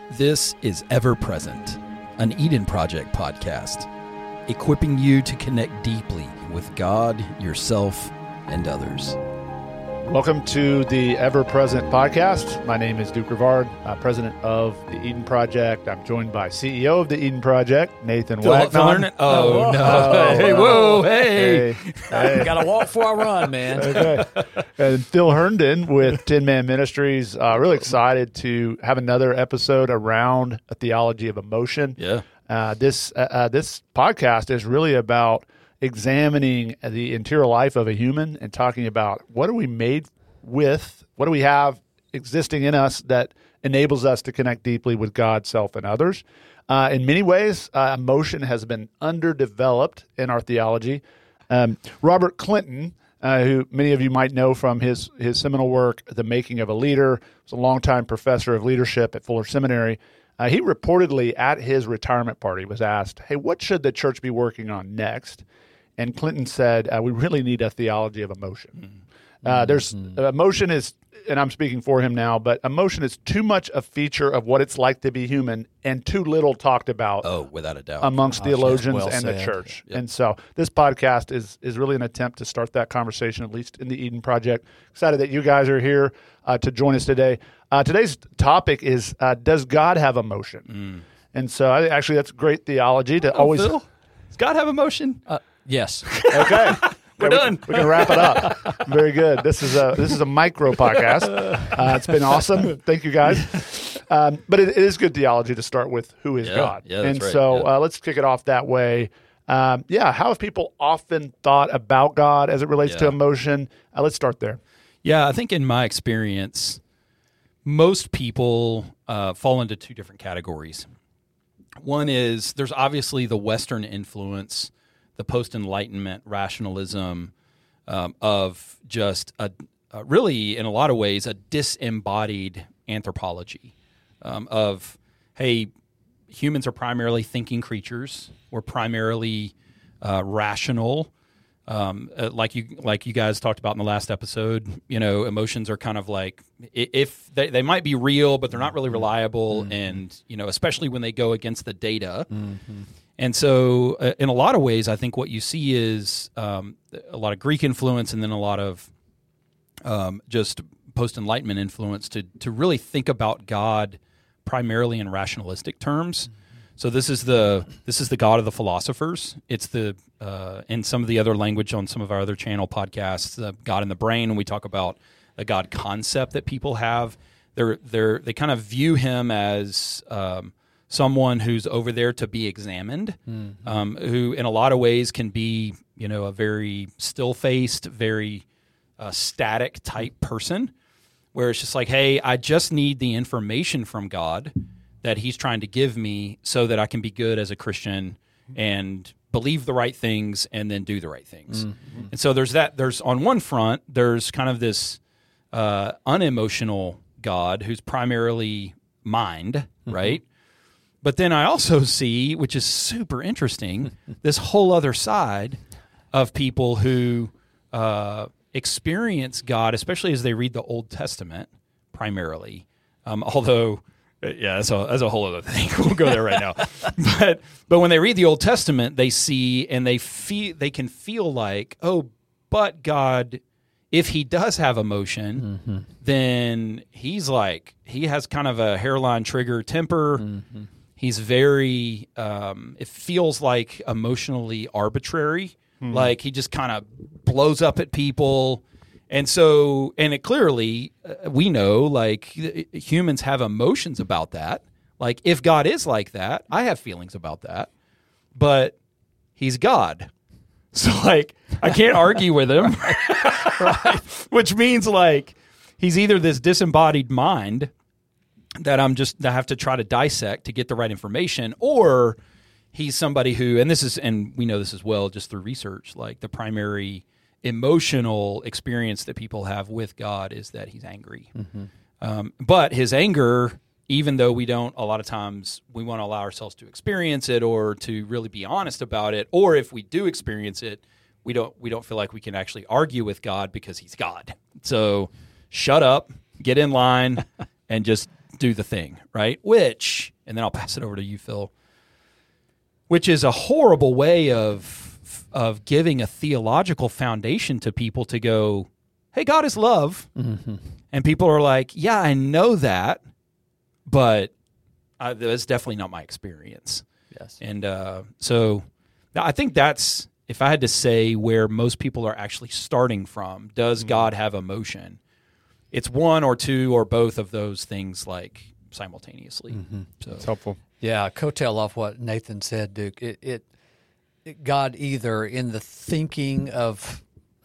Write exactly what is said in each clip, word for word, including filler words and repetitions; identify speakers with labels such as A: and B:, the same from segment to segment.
A: This is Ever Present, an Eden Project podcast, equipping you to connect deeply with God, yourself, and others.
B: Welcome to the Ever Present podcast. My name is Duke Rivard, uh, president of the Eden Project. I'm joined by C E O of the Eden Project, Nathan Wagnon.
A: Oh,
B: oh,
A: no.
B: Oh,
A: hey, whoa, hey.
B: hey. hey.
C: Got to walk before I run, man.
B: Okay. And Phil Herndon with Tin Man Ministries. Uh, really excited to have another episode around a theology of emotion.
A: Yeah.
B: Uh, this uh, uh, this podcast is really about examining the interior life of a human and talking about what are we made with, what do we have existing in us that enables us to connect deeply with God, self, and others. Uh, in many ways, uh, emotion has been underdeveloped in our theology. Um, Robert Clinton, uh, who many of you might know from his, his seminal work, The Making of a Leader, was a longtime professor of leadership at Fuller Seminary. Uh, he reportedly, at his retirement party, was asked, hey, what should the church be working on next? And Clinton said, uh, we really need a theology of emotion. Uh, there's uh, emotion is, and I'm speaking for him now, but emotion is too much a feature of what it's like to be human and too little talked about
A: Oh, without a doubt.
B: amongst
C: Gosh,
B: theologians
C: well
B: and the
C: said.
B: church.
A: Yep.
B: And so this podcast is is really an attempt to start that conversation, at least in the Eden Project. Excited that you guys are here uh, to join us today. Uh, today's topic is, uh, does God have emotion?
A: Mm.
B: And so I, actually that's great theology to always...
A: Phil, does God have emotion?
C: Uh, yes.
B: Okay.
A: We're
B: Yeah,
A: done.
B: We, we can wrap it up. Very good. This is a this is a micro podcast. Uh, it's been awesome. Thank you guys. Um, but it, it is good theology to start with who is
A: Yeah,
B: God.
A: yeah, that's
B: and
A: right,
B: so
A: yeah.
B: uh, let's kick it off that way. Um, yeah, how have people often thought about God as it relates to
A: Yeah.
B: emotion? Uh, let's start there.
A: Yeah, I think in my experience, most people uh, fall into two different categories. One is there's obviously the Western influence, the post-Enlightenment rationalism um, of just a, a really, in a lot of ways, a disembodied anthropology um, of, hey, humans are primarily thinking creatures. We're primarily uh, rational. Um, uh, like you, like you guys talked about in the last episode, you know, emotions are kind of like i- if they, they might be real, but they're not really reliable,
C: Mm-hmm.
A: and you know, especially when they go against the data.
C: Mm-hmm.
A: And so, uh, in a lot of ways, I think what you see is um, a lot of Greek influence, and then a lot of um, just post-Enlightenment influence to to really think about God primarily in rationalistic terms. So this is the this is the God of the philosophers. It's the uh, in some of the other language on some of our other channel podcasts, the God in the brain. When we talk about the God concept that people have, they're they're they kind of view him as um, someone who's over there to be examined,
C: Mm-hmm.
A: um, who in a lot of ways can be, you know, a very still-faced, very uh, static type person, where it's just like, hey, I just need the information from God that he's trying to give me so that I can be good as a Christian and believe the right things and then do the right things.
C: Mm-hmm.
A: And so there's that, there's on one front, there's kind of this uh, unemotional God who's primarily mind,
C: Mm-hmm.
A: right? But then I also see, which is super interesting, this whole other side of people who uh, experience God, especially as they read the Old Testament primarily. Um, although, yeah, that's a, that's a whole other thing. We'll go there right now. But but when they read the Old Testament, they see and they feel they can feel like, oh, but God, if he does have emotion,
C: Mm-hmm.
A: then he's like he has kind of a hairline trigger temper.
C: Mm-hmm.
A: He's very, um, it feels like emotionally arbitrary. Like he just kind of blows up at people. And so, and it clearly, uh, we know, like, humans have emotions about that. Like, if God is like that, I have feelings about that. But he's God. So, like, I can't argue with him. Right? Which means, like, he's either this disembodied mind that I'm just that I have to try to dissect to get the right information, or he's somebody who, and this is, and we know this as well just through research, like the primary emotional experience that people have with God is that he's angry.
C: Mm-hmm.
A: Um, but his anger, even though we don't, a lot of times we want to allow ourselves to experience it or to really be honest about it, or if we do experience it, we don't we don't feel like we can actually argue with God because he's God. So shut up, get in line, and just do the thing, right? Which, and then I'll pass it over to you, Phil, which is a horrible way of of giving a theological foundation to people to go, hey, God is love. Mm-hmm. And people are like, yeah, I know that, but I, that's definitely not my experience.
C: Yes.
A: And uh, so I think that's, if I had to say where most people are actually starting from, does mm-hmm. God have emotion? It's one or two or both of those things like simultaneously. Mm-hmm. So
B: it's helpful.
C: Yeah, coattail off what Nathan said, Duke. It, it, it God either in the thinking of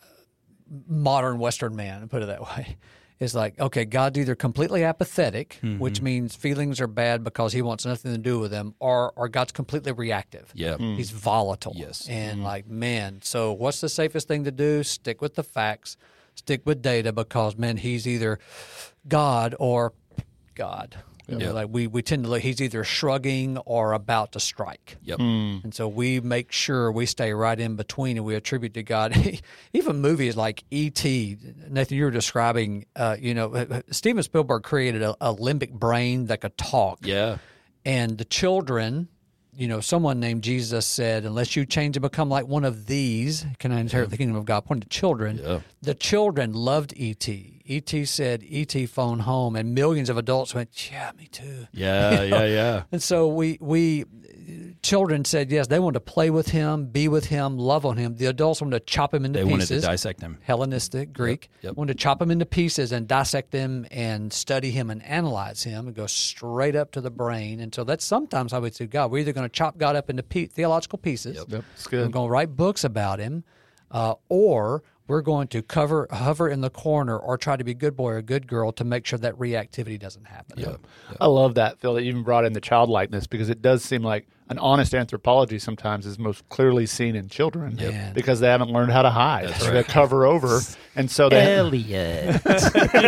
C: modern Western man, put it that way, is like, okay, God's either completely apathetic, mm-hmm. which means feelings are bad because he wants nothing to do with them, or, or God's completely reactive.
A: Yeah. Mm.
C: He's volatile.
A: Yes.
C: And mm. like, man, so what's the safest thing to do? Stick with the facts, stick with data, because, man, he's either God or God. You know,
A: yep.
C: like we, we tend to look, he's either shrugging or about to strike.
A: Yep.
B: Mm.
C: And so we make sure we stay right in between and we attribute to God. Even movies like E T, Nathan, you were describing, uh, you know, Steven Spielberg created a, a limbic brain that could talk.
A: Yeah.
C: And the children, you know, someone named Jesus said, unless you change and become like one of these, can I inherit yeah. the kingdom of God? Pointing to children. Yeah. The children loved E T E T said, E T phone home, and millions of adults went, yeah, me too.
A: Yeah,
C: you know?
A: yeah, yeah.
C: And so we, we, children said, yes, they wanted to play with him, be with him, love on him. The adults wanted to chop him into
A: they
C: pieces.
A: They wanted to dissect him.
C: Hellenistic, Greek.
A: Yep, yep.
C: Wanted to chop him into pieces and dissect him and study him and analyze him and go straight up to the brain. And so that's sometimes how we see God. We're either going to chop God up into pe- theological pieces.
B: Yep, yep. It's good.
C: We're going to write books about him, uh, or we're going to cover, hover in the corner or try to be a good boy or a good girl to make sure that reactivity doesn't happen.
A: Yep. Yep.
B: I love that, Phil, that you even brought in the childlikeness, because it does seem like an honest anthropology sometimes is most clearly seen in children
C: Yep.
B: because they haven't learned how to hide.
A: That's
B: They
A: right.
B: cover over. And so they
A: Elliot.
C: Yes,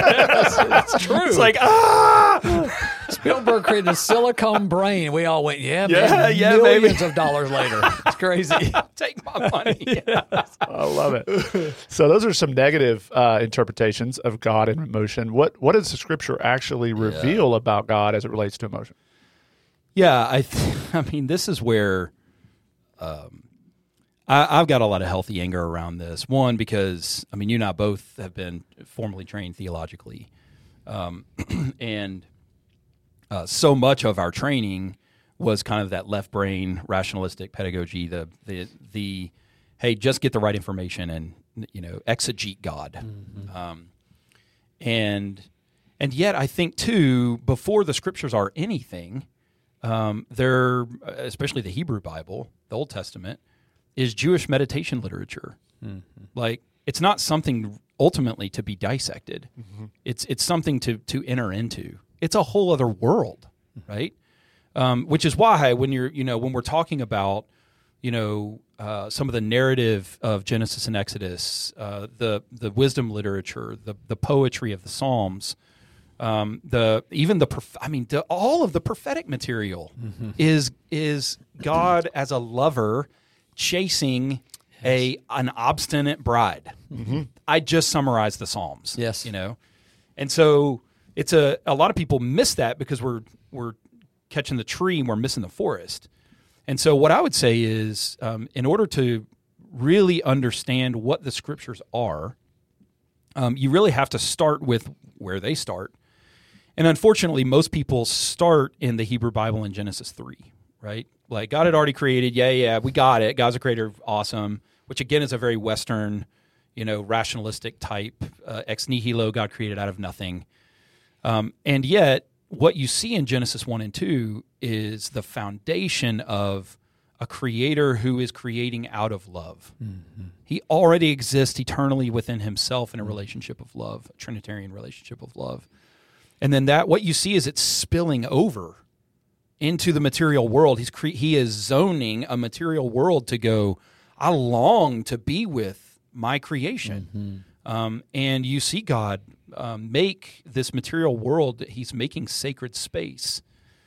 C: it's true.
A: It's like, ah!
C: Spielberg created a silicone brain. We all went, yeah,
A: Yeah,
C: man,
A: yeah,
C: millions
A: baby.
C: of dollars later. It's crazy.
A: Take my money.
B: I love it. So those are some negative uh, interpretations of God and emotion. What what does the Scripture actually reveal yeah. about God as it relates to emotion?
A: Yeah, I th- I mean, this is where um, I, I've got a lot of healthy anger around this. One, because, I mean, you and I both have been formally trained theologically. Um, and uh, so much of our training was kind of that left brain rationalistic pedagogy, the the the hey, just get the right information and, you know, exegete God. Mm-hmm. Um, and and yet I think, too, before the Scriptures are anything, um, they're, especially the Hebrew Bible, the Old Testament, is Jewish meditation literature. Mm-hmm. Like, it's not something ultimately to be dissected. Mm-hmm. It's it's something to to enter into. It's a whole other world, right? Um, which is why when you're, you know, when we're talking about, you know, uh, some of the narrative of Genesis and Exodus, uh, the the wisdom literature, the the poetry of the Psalms, um, the even the prof- I mean, the, all of the prophetic material mm-hmm. is is God as a lover chasing a an obstinate bride. Mm-hmm. I just summarized the Psalms.
C: Yes,
A: you know, and so it's a a lot of people miss that because we're we're catching the tree and we're missing the forest. And so what I would say is, um, in order to really understand what the Scriptures are, um, you really have to start with where they start. And unfortunately, most people start in the Hebrew Bible in Genesis three, right? Like, God had already created, yeah, yeah, we got it. God's a creator, awesome, which again is a very Western, you know, rationalistic type, uh, ex nihilo, God created out of nothing. Um, and yet, what you see in Genesis one and two is the foundation of a creator who is creating out of love. Mm-hmm. He already exists eternally within himself in a relationship of love, a Trinitarian relationship of love. And then that, what you see is it's spilling over into the material world. He's cre- he is zoning a material world to go, I long to be with my creation. Mm-hmm. Um, and you see God um, make this material world, he's making sacred space.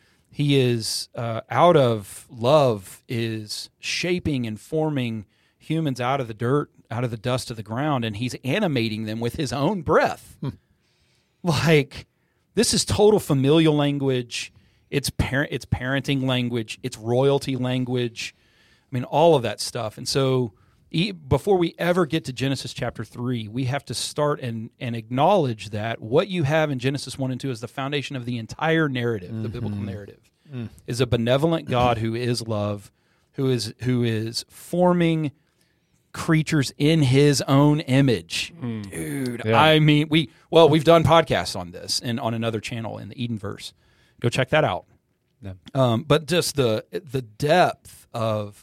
A: He is, uh, out of love, is shaping and forming humans out of the dirt, out of the dust of the ground, and he's animating them with his own breath. Hmm. Like, this is total familial language. It's parent, it's parenting language. It's royalty language. I mean, all of that stuff. And so e- before we ever get to Genesis chapter three, we have to start and, and acknowledge that what you have in Genesis one and two is the foundation of the entire narrative, mm-hmm. the biblical narrative, mm. is a benevolent God who is love, who is who is forming creatures in his own image. Mm. Dude, yeah. I mean, we well, we've done podcasts on this and on another channel in the Edenverse. Go check that out. Yeah. Um, but just the the depth of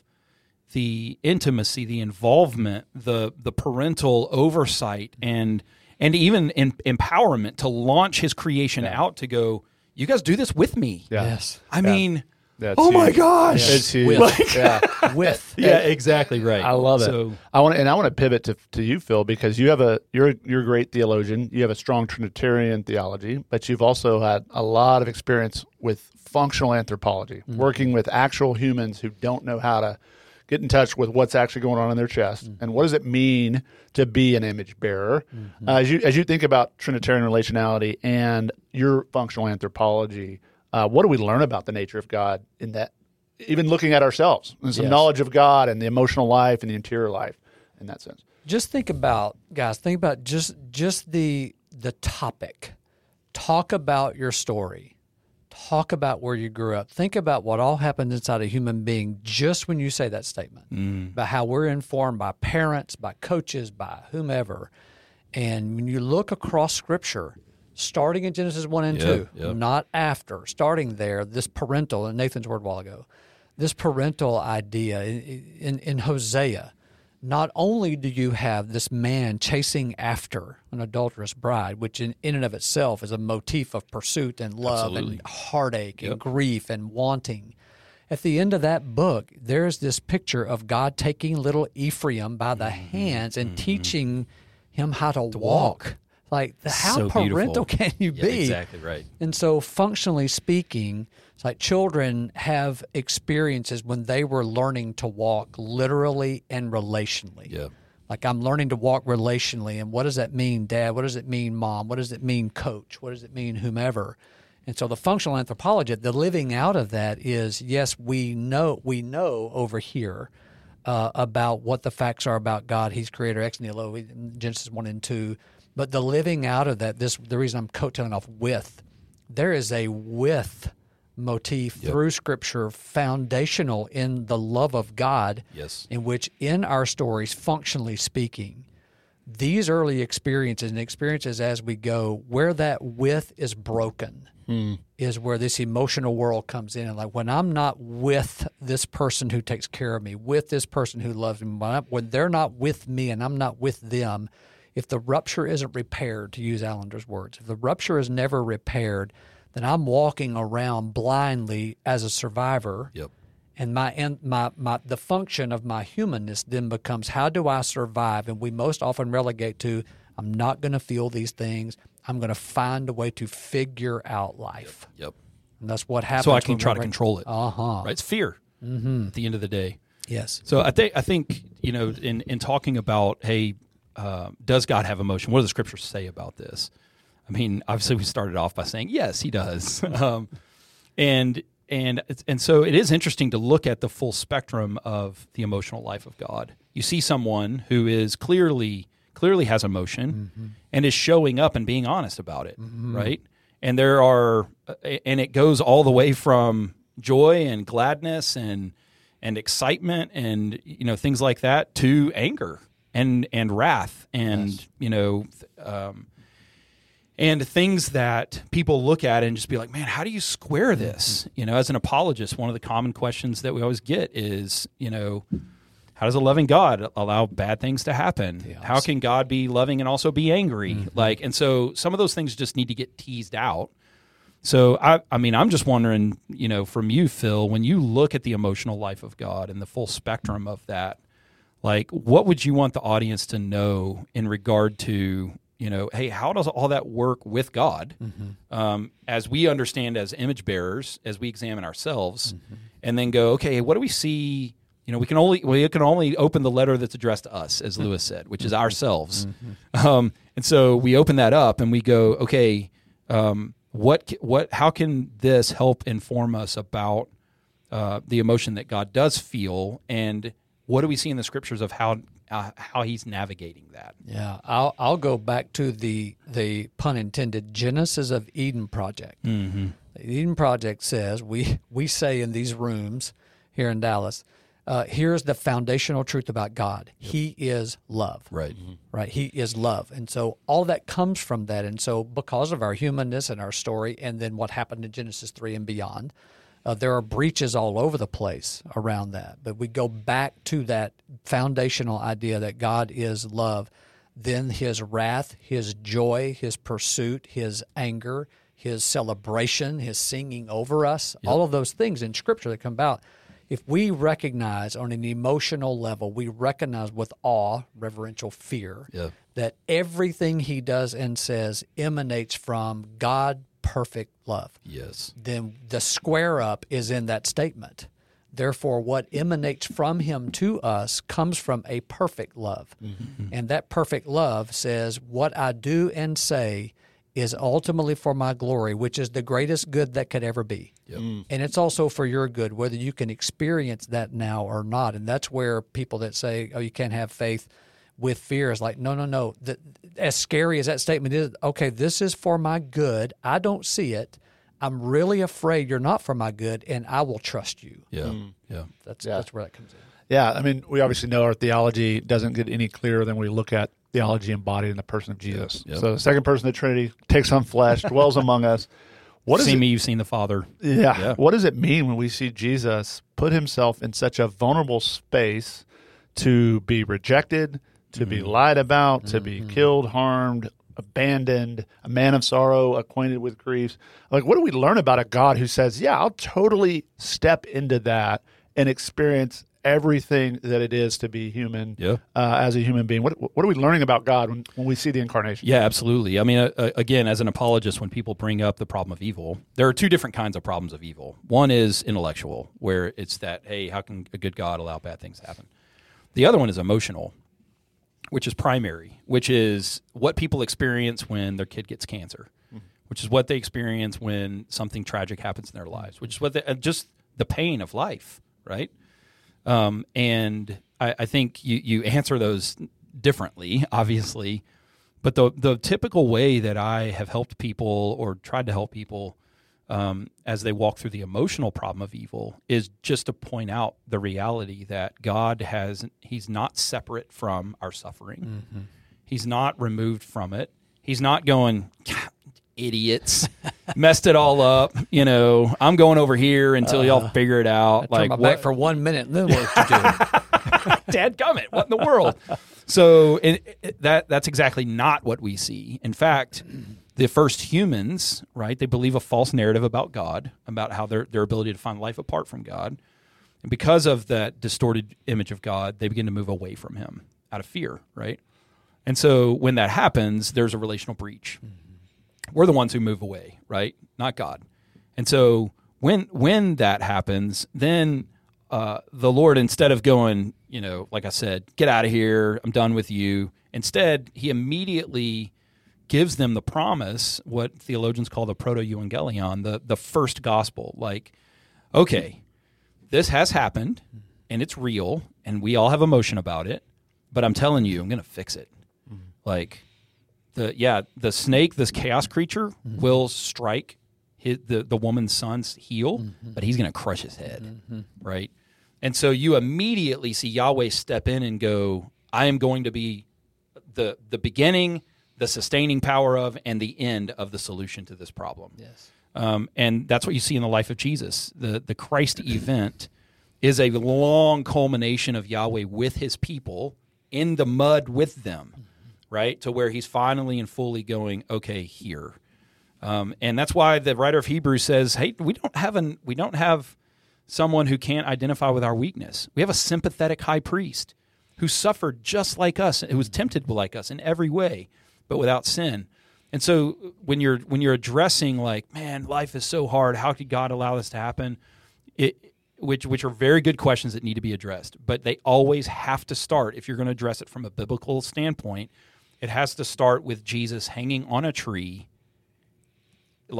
A: the intimacy, the involvement, the the parental oversight, and and even in, empowerment to launch his creation yeah. out to go, you guys do this with me.
B: Yeah.
C: Yes.
A: I
B: yeah.
A: mean,
B: That's
A: oh
B: huge.
A: my gosh.
B: It's huge.
C: With.
A: Like,
C: yeah. With.
A: Yeah, exactly right.
B: I love it.
A: So,
B: I want and I want to pivot to, to you, Phil, because you have a you're you're a great theologian. You have a strong Trinitarian theology, but you've also had a lot of experience with functional anthropology, mm-hmm. working with actual humans who don't know how to get in touch with what's actually going on in their chest, mm-hmm. and what does it mean to be an image bearer. Mm-hmm. Uh, as you as you think about Trinitarian relationality and your functional anthropology, uh, what do we learn about the nature of God in that? Even looking at ourselves and some
C: yes.
B: knowledge of God and the emotional life and the interior life in that sense.
C: Just think about, guys, think about just just the the topic. Talk about your story. Talk about where you grew up. Think about what all happens inside a human being just when you say that statement, mm. about how we're informed by parents, by coaches, by whomever. And when you look across Scripture, starting in Genesis one and
A: yep,
C: two,
A: yep.
C: not after, starting there, this parental, and Nathan's word a while ago, this parental idea in, in, in Hosea, not only do you have this man chasing after an adulterous bride, which in, in and of itself is a motif of pursuit and love
A: Absolutely.
C: and heartache
A: yep.
C: and grief and wanting. At the end of that book, there's this picture of God taking little Ephraim by the mm-hmm. hands and mm-hmm. teaching him how to, to walk. walk. Like, the, how
A: so
C: parental
A: beautiful.
C: can you
A: yeah,
C: be?
A: Exactly right.
C: And so, functionally speaking, it's like children have experiences when they were learning to walk literally and relationally.
A: Yeah.
C: Like, I'm learning to walk relationally, and what does that mean, Dad? What does it mean, Mom? What does it mean, Coach? What does it mean, whomever? And so, the functional anthropology, the living out of that is, yes, we know we know over here uh, about what the facts are about God. He's creator, ex nihilo, Genesis one and two. But the living out of that, this the reason I'm coattailing off with, there is a with motif yep. through Scripture, foundational in the love of God,
A: yes.
C: in which in our stories, functionally speaking, these early experiences and experiences as we go, where that with is broken, hmm. is where this emotional world comes in. And like, when I'm not with this person who takes care of me, with this person who loves me, when, I, when they're not with me and I'm not with them, if the rupture isn't repaired, to use Allender's words, if the rupture is never repaired, then I'm walking around blindly as a survivor.
A: Yep.
C: And my and my my the function of my humanness then becomes, how do I survive? And we most often relegate to, I'm not going to feel these things. I'm going to find a way to figure out life.
A: Yep. yep.
C: And that's what happens.
A: So I can try to control it.
C: Uh-huh.
A: Right? It's fear
C: mm-hmm.
A: at the end of the day.
C: Yes.
A: So I think I think you know in in talking about, hey, uh, does God have emotion? What do the Scriptures say about this? I mean, obviously we started off by saying yes, He does, um, and and and so it is interesting to look at the full spectrum of the emotional life of God. You see someone who is clearly clearly has emotion mm-hmm. and is showing up and being honest about it, mm-hmm. right? And there are, and it goes all the way from joy and gladness and and excitement and you know things like that to anger and and wrath and yes. you know. Um, And things that people look at and just be like, man, how do you square this? Mm-hmm. You know, as an apologist, one of the common questions that we always get is, you know, how does a loving God allow bad things to happen? Yes. How can God be loving and also be angry? Mm-hmm. Like, and so some of those things just need to get teased out. So, I, I mean, I'm just wondering, you know, from you, Phil, when you look at the emotional life of God and the full spectrum of that, like, what would you want the audience to know in regard to, you know, hey, how does all that work with God mm-hmm. um, as we understand as image bearers, as we examine ourselves, mm-hmm. and then go, okay, what do we see? You know, we can only we can only open the letter that's addressed to us, as Lewis said, which is ourselves. Mm-hmm. Um, and so we open that up and we go, okay, um, what what how can this help inform us about uh, the emotion that God does feel, and what do we see in the scriptures of how uh, how He's navigating that?
C: Yeah, I'll I'll go back to the the pun intended Genesis of Eden project.
A: Mm-hmm.
C: The Eden Project says, we, we say in these rooms here in Dallas, uh, here's the foundational truth about God. He is love.
A: Right.
C: Right? He is love. And so all that comes from that. And so because of our humanness and our story and then what happened in Genesis three and beyond, uh, there are breaches all over the place around that. But we go back to that foundational idea that God is love. Then his wrath, his joy, his pursuit, his anger, his celebration, his singing over us, yep. all of those things in Scripture that come about. If we recognize on an emotional level, we recognize with awe, reverential fear,
A: yep.
C: that everything he does and says emanates from God perfect love.
A: Yes.
C: Then the square up is in that statement. Therefore, what emanates from him to us comes from a perfect love. Mm-hmm. And that perfect love says, what I do and say is ultimately for my glory, which is the greatest good that could ever be.
A: Yep.
C: Mm. And it's also for your good, whether you can experience that now or not. And that's where people that say, oh, you can't have faith with fear is like, no, no, no. The, as scary as that statement is, okay, this is for my good. I don't see it. I'm really afraid you're not for my good, and I will trust you.
A: Yeah, mm. yeah.
C: That's,
B: yeah.
C: that's where that comes in.
B: Yeah, I mean, we obviously know our theology doesn't get any clearer than we look at theology embodied in the person of Jesus.
A: Yep.
B: So the second person of the Trinity takes on flesh, dwells among us. What
A: see
B: it,
A: me, you've seen the Father.
B: Yeah.
A: yeah.
B: What does it mean when we see Jesus put himself in such a vulnerable space to be rejected, to mm-hmm. be lied about, mm-hmm. to be killed, harmed, abandoned, a man of sorrow, acquainted with griefs? Like, what do we learn about a God who says, yeah, I'll totally step into that and experience everything that it is to be human
A: yeah.
B: uh, as a human being? What what are we learning about God when, when we see the incarnation?
A: Yeah, absolutely. I mean, uh, again, as an apologist, when people bring up the problem of evil, there are two different kinds of problems of evil. One is intellectual, where it's that, hey, how can a good God allow bad things to happen? The other one is emotional, which is primary, which is what people experience when their kid gets cancer, mm-hmm. which is what they experience when something tragic happens in their lives, which is what they, uh, just the pain of life, right? Um, and I, I think you, you answer those differently, obviously, but the the typical way that I have helped people or tried to help people um, as they walk through the emotional problem of evil is just to point out the reality that God has, he's not separate from our suffering. Mm-hmm. He's not removed from it. He's not going, idiots, messed it all up. You know, I'm going over here until uh, y'all figure it out.
C: I
A: like
C: my
A: what?
C: Back for one minute, and then what to do?
A: Dadgummit, what in the world? So it, it, that that's exactly not what we see. In fact, the first humans, right? They believe a false narrative about God, about how their their ability to find life apart from God, and because of that distorted image of God, they begin to move away from Him out of fear, right? And so when that happens, there's a relational breach. Mm-hmm. We're the ones who move away, right? Not God. And so when when that happens, then uh, the Lord, instead of going, you know, like I said, get out of here, I'm done with you, instead, He immediately gives them the promise, what theologians call the proto-evangelion, the, the first gospel. Like, okay, this has happened, and it's real, and we all have emotion about it, but I'm telling you, I'm going to fix it. Mm-hmm. Like... The, yeah, the snake, this chaos creature, mm-hmm. will strike his, the, the woman's son's heel, mm-hmm. but he's going to crush his head, mm-hmm. right? And so you immediately see Yahweh step in and go, I am going to be the the beginning, the sustaining power of, and the end of the solution to this problem.
C: Yes.
A: Um, and that's what you see in the life of Jesus. The, the Christ event is a long culmination of Yahweh with his people in the mud with them. Right, to where he's finally and fully going, okay, here, um, and that's why the writer of Hebrews says, "Hey, we don't have an we don't have someone who can't identify with our weakness. We have a sympathetic high priest who suffered just like us, who was tempted like us in every way, but without sin." And so, when you're when you're addressing like, man, life is so hard. How could God allow this to happen? It, which which are very good questions that need to be addressed, but they always have to start if you're going to address it from a biblical standpoint. It has to start with Jesus hanging on a tree, like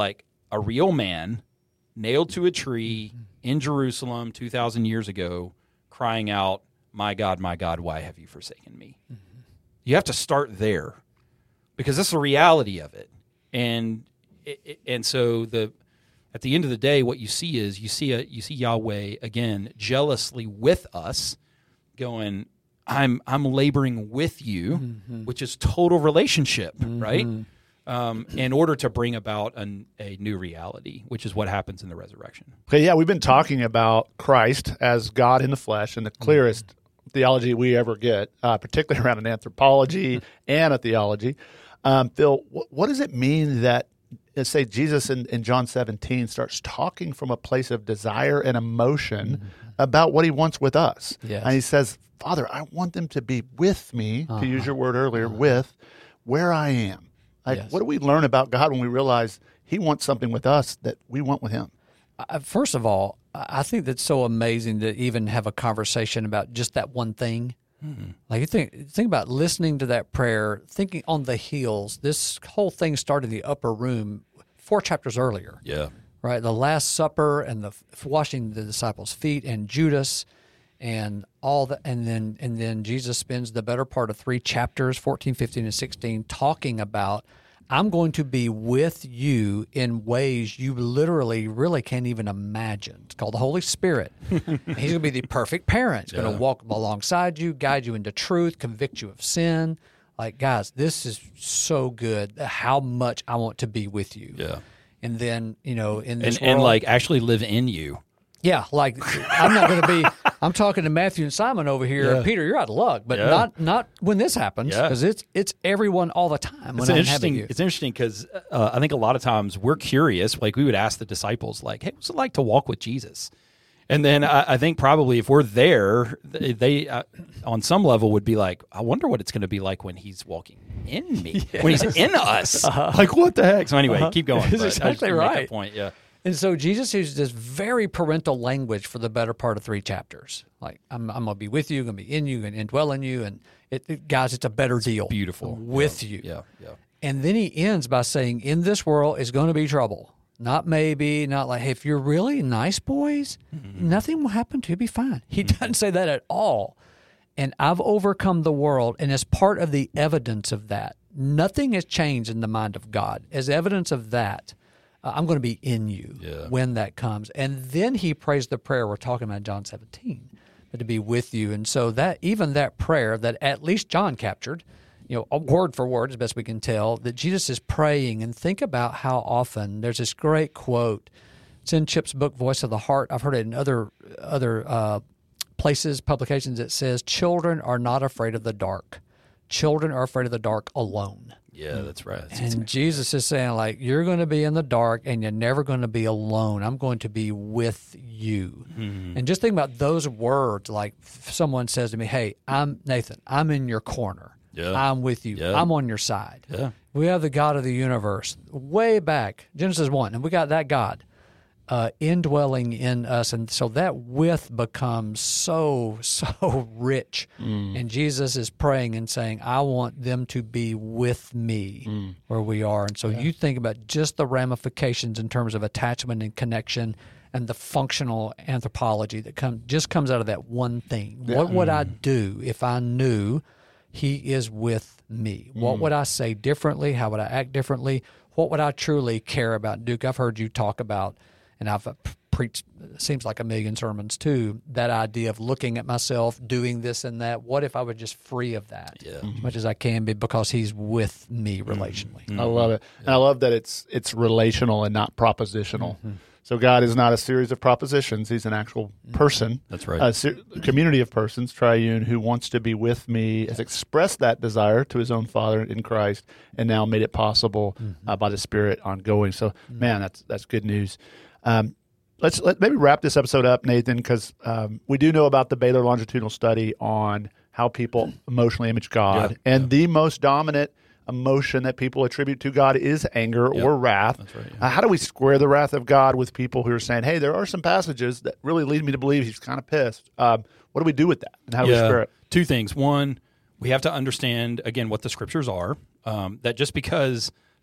A: a real man nailed to a tree in Jerusalem two thousand years ago, crying out, "My God, my God, why have you forsaken me?" Mm-hmm. You have to start there because that's the reality of it. And and so the at the end of the day, what you see is you see a you see Yahweh again jealously with us, going, "I'm I'm laboring with you," mm-hmm. which is total relationship, mm-hmm. right? Um, in order to bring about an, a new reality, which is what happens in the resurrection.
B: Okay, yeah, we've been talking about Christ as God in the flesh, and the clearest mm-hmm. theology we ever get, uh, particularly around an anthropology and a theology. Um, Phil, wh- what does it mean that, let's say, Jesus in, in John seventeen starts talking from a place of desire and emotion mm-hmm. about what he wants with us?
C: Yes.
B: And he says, "Father, I want them to be with me,"
C: uh-huh.
B: to use your word earlier, uh-huh. with where I am. Like,
C: yes.
B: What do we learn about God when we realize he wants something with us that we want with him?
C: Uh, first of all, I think that's so amazing to even have a conversation about just that one thing. Mm-hmm. Like you think, think about listening to that prayer, thinking on the heels. This whole thing started in the upper room four chapters earlier.
A: Yeah.
C: Right? The Last Supper and the washing the disciples' feet and Judas and all that, and then and then Jesus spends the better part of three chapters, fourteen, fifteen, and sixteen, talking about, I'm going to be with you in ways you literally really can't even imagine. It's called the Holy Spirit. He's going to be the perfect parent. He's yeah. going to walk alongside you, guide you into truth, convict you of sin. Like, guys, this is so good. How much I want to be with you.
A: Yeah.
C: And then, you know, in this
A: and,
C: world,
A: and like actually live in you.
C: Yeah, like I'm not going to be. I'm talking to Matthew and Simon over here.
A: Yeah.
C: Peter, you're out of luck, but
A: yeah.
C: not not when this happens, because
A: yeah.
C: it's it's everyone all the time.
A: It's
C: when I'm
A: interesting.
C: having you.
A: It's interesting because uh, I think a lot of times we're curious. Like we would ask the disciples, like, "Hey, what's it like to walk with Jesus?" And then I, I think probably if we're there, they, they uh, on some level would be like, "I wonder what it's going to be like when he's walking in me, yes. when he's in us." Uh-huh. Like what the heck? So anyway, uh-huh. keep going.
C: That's exactly right.
A: Make that point, yeah.
C: And so Jesus uses this very parental language for the better part of three chapters. Like, I'm, I'm going to be with you, going to be in you, and indwell in you. And, it, it, guys, it's a better
A: it's
C: deal.
A: Beautiful.
C: I'm with
A: yeah.
C: you.
A: Yeah, yeah.
C: And then he ends by saying, in this world is going to be trouble. Not maybe, not like, hey, if you're really nice boys, mm-hmm. nothing will happen to you. You'll be fine. He mm-hmm. doesn't say that at all. And I've overcome the world. And as part of the evidence of that, nothing has changed in the mind of God. As evidence of that, I'm going to be in you
A: yeah.
C: when that comes. And then he prays the prayer we're talking about in John seventeen, but to be with you. And so that even that prayer that at least John captured, you know, word for word as best we can tell, that Jesus is praying. And think about how often there's this great quote. It's in Chip's book, Voice of the Heart. I've heard it in other other uh, places, publications. It says, children are not afraid of the dark. Children are afraid of the dark alone.
A: Yeah, that's right. That's
C: and
A: exactly.
C: Jesus is saying, like, you're going to be in the dark and you're never going to be alone. I'm going to be with you. Mm-hmm. And just think about those words. Like, if someone says to me, hey, I'm Nathan, I'm in your corner.
A: Yeah.
C: I'm with you.
A: Yeah.
C: I'm on your side.
A: Yeah.
C: We have the God of the universe way back, Genesis one, and we got that God uh, indwelling in us. And so that with becomes so, so rich. Mm. And Jesus is praying and saying, I want them to be with me mm. where we are. And so yeah. you think about just the ramifications in terms of attachment and connection and the functional anthropology that come, just comes out of that one thing. Yeah. What would mm. I do if I knew he is with me? Mm. What would I say differently? How would I act differently? What would I truly care about? Duke, I've heard you talk about, and I've preached, it seems like a million sermons too, that idea of looking at myself, doing this and that. What if I were just free of that
A: yeah.
C: as much as I can be because he's with me relationally?
B: Mm-hmm. I love it. Yeah. And I love that it's it's relational and not propositional. Mm-hmm. So God is not a series of propositions. He's an actual person.
A: That's right.
B: A ser- community of persons, triune, who wants to be with me, has expressed that desire to his own Father in Christ, and now made it possible mm-hmm. uh, by the Spirit ongoing. So, mm-hmm. man, that's that's good news. Um, let's let maybe wrap this episode up, Nathan, because um, we do know about the Baylor longitudinal study on how people emotionally image God, yeah, and yeah. the most dominant emotion that people attribute to God is anger yep. or wrath.
A: That's right, yeah.
B: uh, how do we square the wrath of God with people who are saying, hey, there are some passages that really lead me to believe he's kind of pissed? Um, what do we do with that, and how do
A: yeah.
B: we square it?
A: Two things. One, we have to understand, again, what the Scriptures are, um, that just because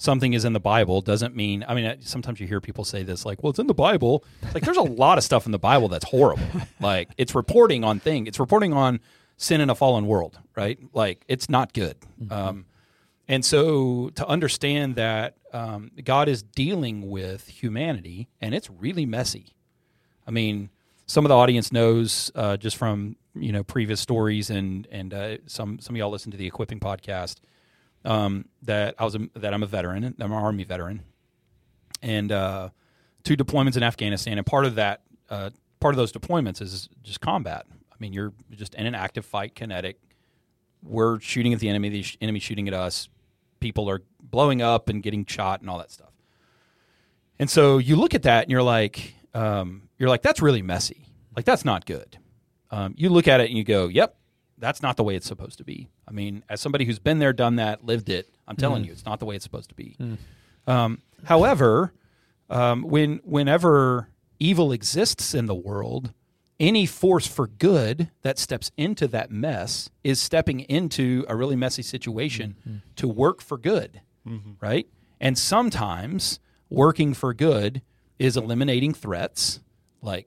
A: something is in the Bible doesn't mean, I mean, sometimes you hear people say this, like, well, it's in the Bible. Like, there's a lot of stuff in the Bible that's horrible. Like, it's reporting on things. It's reporting on sin in a fallen world, right? Like, it's not good. Mm-hmm. Um, and so to understand that um, God is dealing with humanity, and it's really messy. I mean, some of the audience knows uh, just from, you know, previous stories, and and uh, some some of y'all listen to the Equipping podcast, um, that I was a, that I'm a veteran. I'm an Army veteran, and uh, two deployments in Afghanistan. And part of that, uh, part of those deployments is just combat. I mean, you're just in an active fight, kinetic. We're shooting at the enemy. The enemy shooting at us. People are blowing up and getting shot and all that stuff. And so you look at that and you're like, um, you're like, that's really messy. Like, that's not good. Um, you look at it and you go, yep, that's not the way it's supposed to be. I mean, as somebody who's been there, done that, lived it, I'm telling mm. you, it's not the way it's supposed to be. Mm. Um, however, um, when whenever evil exists in the world, any force for good that steps into that mess is stepping into a really messy situation mm-hmm. to work for good, mm-hmm. right? And sometimes working for good is eliminating threats, like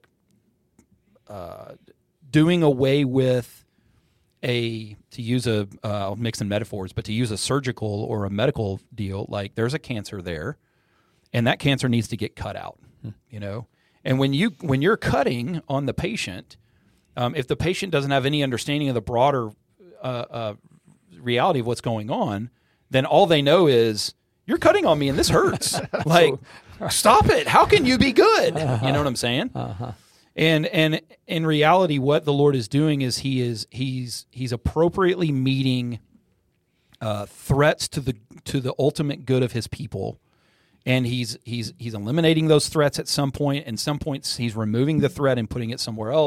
A: uh, doing away with a, to use a, uh, I'll mix in metaphors, but to use a surgical or a medical deal, like there's a cancer there, and that cancer needs to get cut out, mm. you know? And when you when you're cutting on the patient, um, if the patient doesn't have any understanding of the broader uh, uh, reality of what's going on, then all they know is you're cutting on me and this hurts. Like, stop it! How can you be good? Uh-huh. You know what I'm saying? Uh-huh. And and in reality, what the Lord is doing is he is he's he's appropriately meeting uh, threats to the to the ultimate good of his people. And he's he's he's eliminating those threats at some point, and some points he's removing the threat and putting it somewhere else.